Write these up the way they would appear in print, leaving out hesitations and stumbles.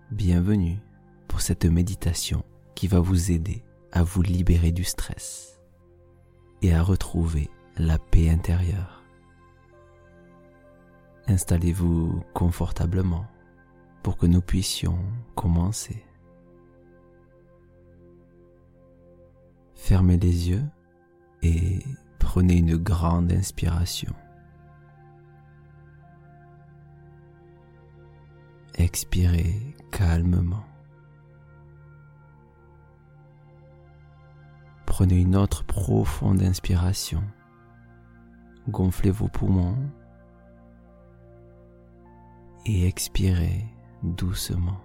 Bienvenue pour cette méditation qui va vous aider à vous libérer du stress et à retrouver la paix intérieure. Installez-vous confortablement pour que nous puissions commencer. Fermez les yeux et prenez une grande inspiration. Expirez calmement. Prenez une autre profonde inspiration. Gonflez vos poumons et expirez doucement.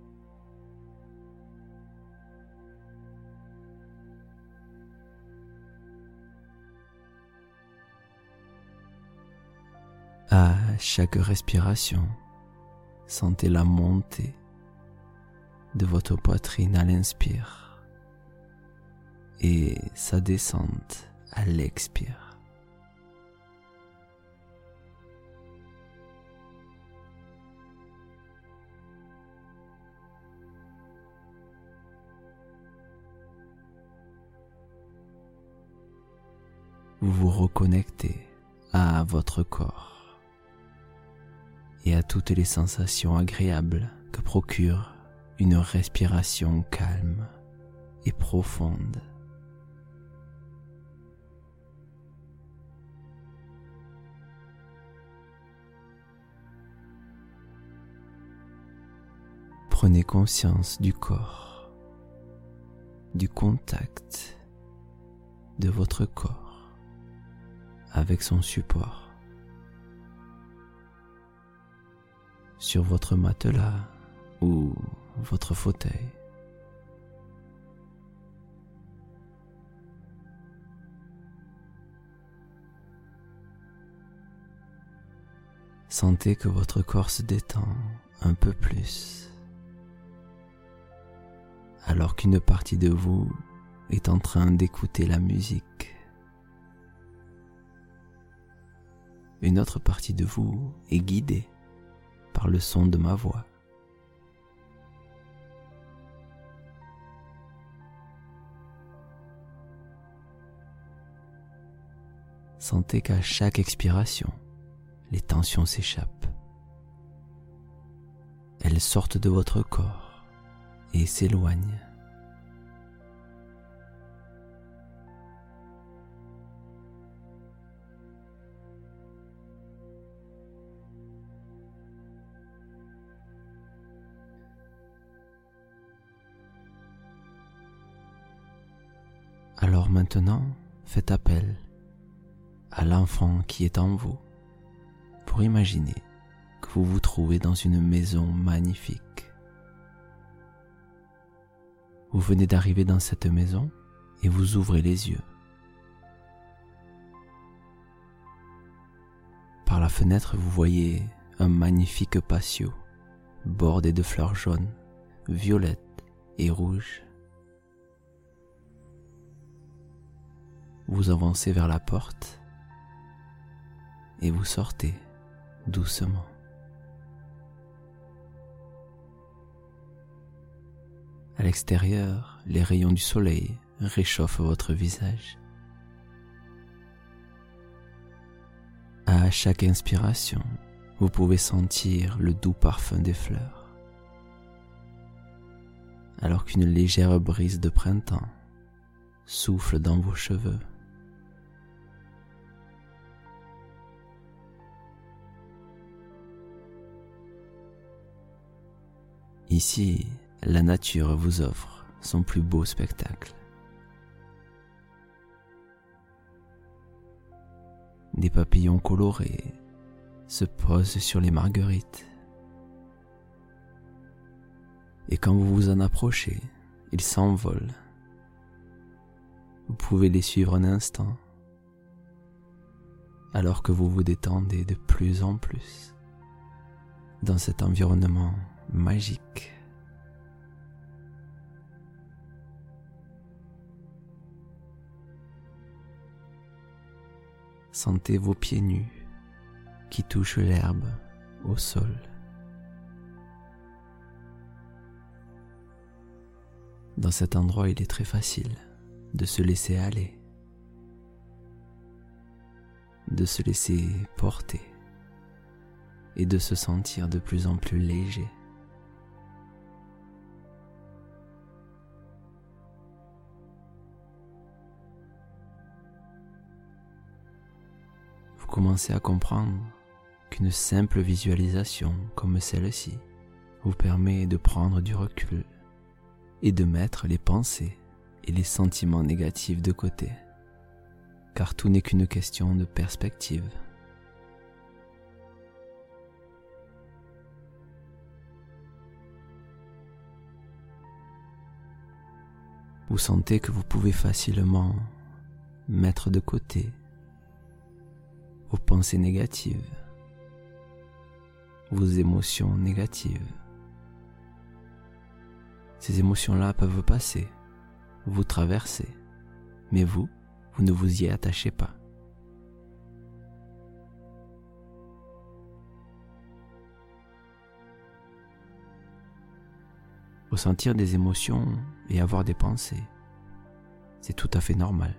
À chaque respiration, sentez la montée de votre poitrine à l'inspire et sa descente à l'expire. Vous vous reconnectez à votre corps et à toutes les sensations agréables que procure une respiration calme et profonde. Prenez conscience du corps, du contact de votre corps avec son support. Sur votre matelas ou votre fauteuil. Sentez que votre corps se détend un peu plus, alors qu'une partie de vous est en train d'écouter la musique. Une autre partie de vous est guidée par le son de ma voix. Sentez qu'à chaque expiration, les tensions s'échappent. Elles sortent de votre corps et s'éloignent. Alors maintenant, faites appel à l'enfant qui est en vous pour imaginer que vous vous trouvez dans une maison magnifique. Vous venez d'arriver dans cette maison et vous ouvrez les yeux. Par la fenêtre, vous voyez un magnifique patio bordé de fleurs jaunes, violettes et rouges. Vous avancez vers la porte et vous sortez doucement. À l'extérieur, les rayons du soleil réchauffent votre visage. À chaque inspiration, vous pouvez sentir le doux parfum des fleurs, alors qu'une légère brise de printemps souffle dans vos cheveux. Ici, la nature vous offre son plus beau spectacle. Des papillons colorés se posent sur les marguerites. Et quand vous vous en approchez, ils s'envolent. Vous pouvez les suivre un instant, alors que vous vous détendez de plus en plus dans cet environnement magique. Sentez vos pieds nus qui touchent l'herbe au sol. Dans cet endroit, il est très facile de se laisser aller, de se laisser porter et de se sentir de plus en plus léger. Vous commencez à comprendre qu'une simple visualisation comme celle-ci vous permet de prendre du recul et de mettre les pensées et les sentiments négatifs de côté, car tout n'est qu'une question de perspective. Vous sentez que vous pouvez facilement mettre de côté vos pensées négatives, vos émotions négatives. Ces émotions-là peuvent passer, vous traverser, mais vous ne vous y attachez pas. Ressentir des émotions et avoir des pensées, c'est tout à fait normal.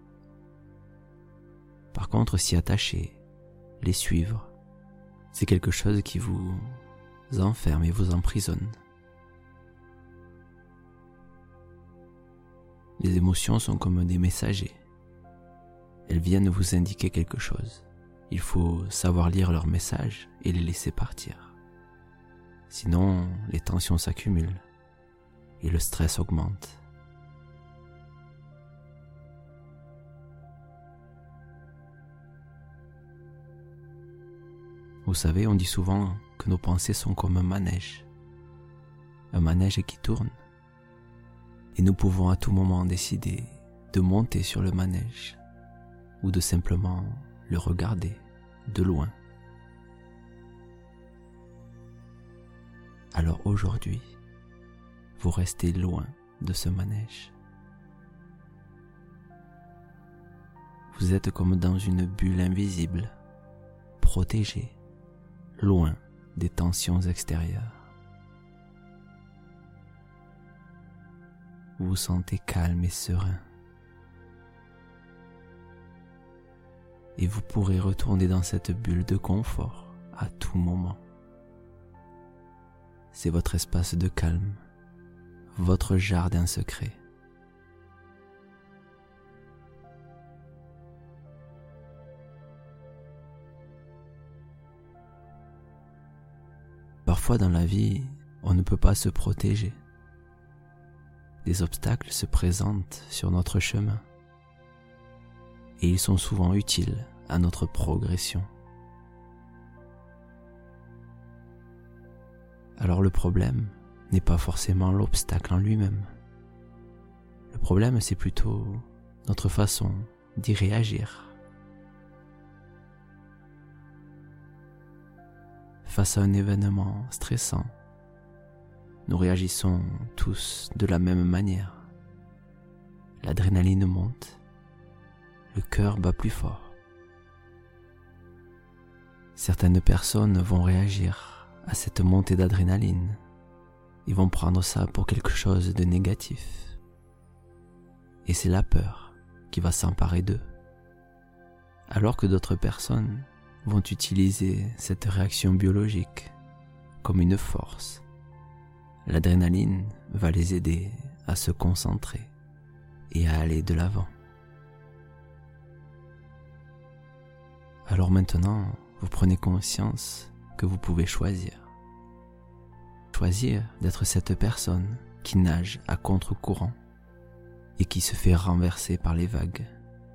Par contre, s'y attacher, les suivre, c'est quelque chose qui vous enferme et vous emprisonne. Les émotions sont comme des messagers. Elles viennent vous indiquer quelque chose. Il faut savoir lire leurs messages et les laisser partir. Sinon, les tensions s'accumulent et le stress augmente. Vous savez, on dit souvent que nos pensées sont comme un manège qui tourne. Et nous pouvons à tout moment décider de monter sur le manège ou de simplement le regarder de loin. Alors aujourd'hui, vous restez loin de ce manège. Vous êtes comme dans une bulle invisible, protégé, loin des tensions extérieures. Vous vous sentez calme et serein. Et vous pourrez retourner dans cette bulle de confort à tout moment. C'est votre espace de calme, votre jardin secret. Parfois dans la vie, on ne peut pas se protéger. Des obstacles se présentent sur notre chemin et ils sont souvent utiles à notre progression. Alors le problème n'est pas forcément l'obstacle en lui-même. Le problème, c'est plutôt notre façon d'y réagir. Face à un événement stressant, nous réagissons tous de la même manière. L'adrénaline monte, le cœur bat plus fort. Certaines personnes vont réagir à cette montée d'adrénaline. Ils vont prendre ça pour quelque chose de négatif. Et c'est la peur qui va s'emparer d'eux. Alors que d'autres personnes vont utiliser cette réaction biologique comme une force. L'adrénaline va les aider à se concentrer et à aller de l'avant. Alors maintenant, vous prenez conscience que vous pouvez choisir. Choisir d'être cette personne qui nage à contre-courant et qui se fait renverser par les vagues.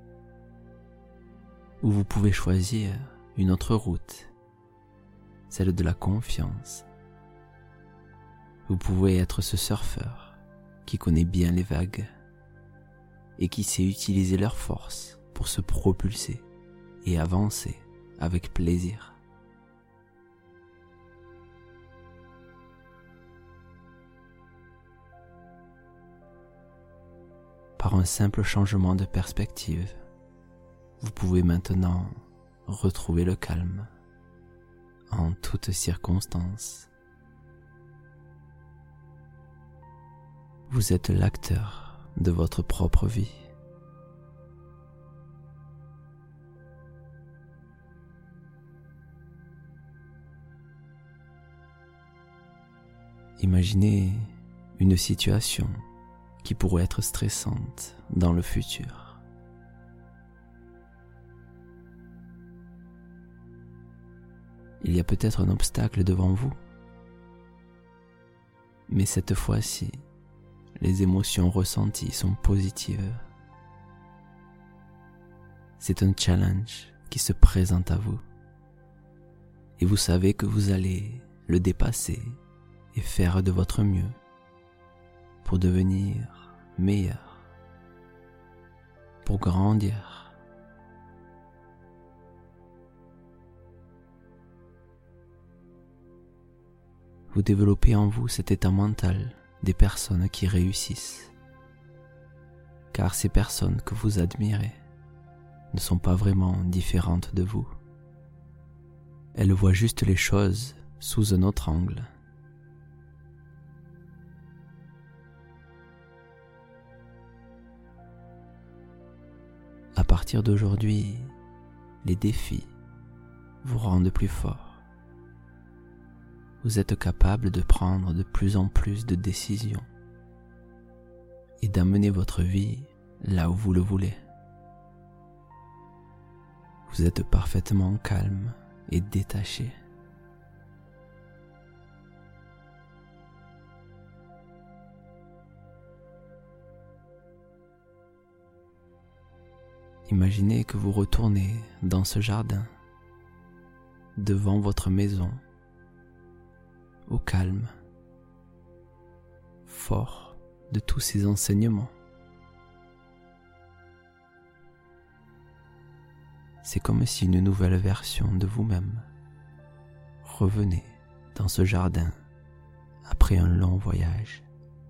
Ou vous pouvez choisir une autre route, celle de la confiance. Vous pouvez être ce surfeur qui connaît bien les vagues et qui sait utiliser leur force pour se propulser et avancer avec plaisir. Par un simple changement de perspective, vous pouvez maintenant retrouver le calme en toutes circonstances. Vous êtes l'acteur de votre propre vie. Imaginez une situation qui pourrait être stressante dans le futur. Il y a peut-être un obstacle devant vous, mais cette fois-ci, les émotions ressenties sont positives. C'est un challenge qui se présente à vous, et vous savez que vous allez le dépasser et faire de votre mieux pour devenir meilleur, pour grandir. Vous développez en vous cet état mental des personnes qui réussissent, car ces personnes que vous admirez ne sont pas vraiment différentes de vous. Elles voient juste les choses sous un autre angle. À partir d'aujourd'hui, les défis vous rendent plus fort. Vous êtes capable de prendre de plus en plus de décisions et d'amener votre vie là où vous le voulez. Vous êtes parfaitement calme et détaché. Imaginez que vous retournez dans ce jardin, devant votre maison, au calme, fort de tous ces enseignements. C'est comme si une nouvelle version de vous-même revenait dans ce jardin après un long voyage.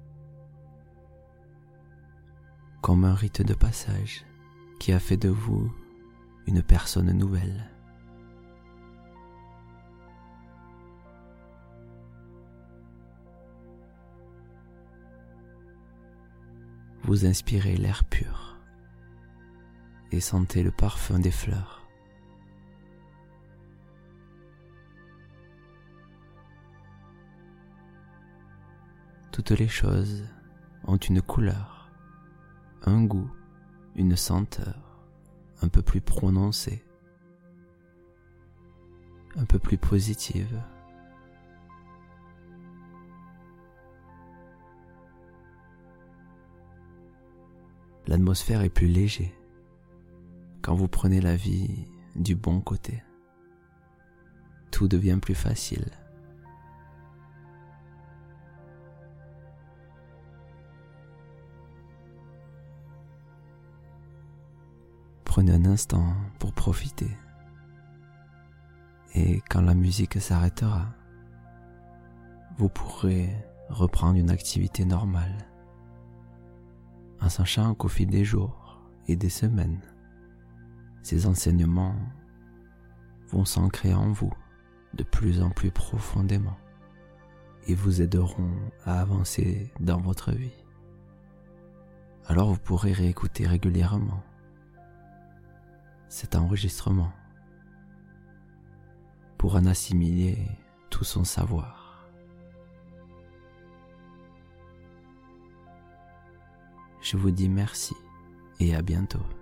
Comme un rite de passage qui a fait de vous une personne nouvelle. Vous inspirez l'air pur et sentez le parfum des fleurs. Toutes les choses ont une couleur, un goût, une senteur un peu plus prononcée, un peu plus positive. L'atmosphère est plus légère quand vous prenez la vie du bon côté. Tout devient plus facile. Prenez un instant pour profiter. Et quand la musique s'arrêtera, vous pourrez reprendre une activité normale, en sachant qu'au fil des jours et des semaines, ces enseignements vont s'ancrer en vous de plus en plus profondément et vous aideront à avancer dans votre vie. Alors vous pourrez réécouter régulièrement cet enregistrement pour en assimiler tout son savoir. Je vous dis merci et à bientôt.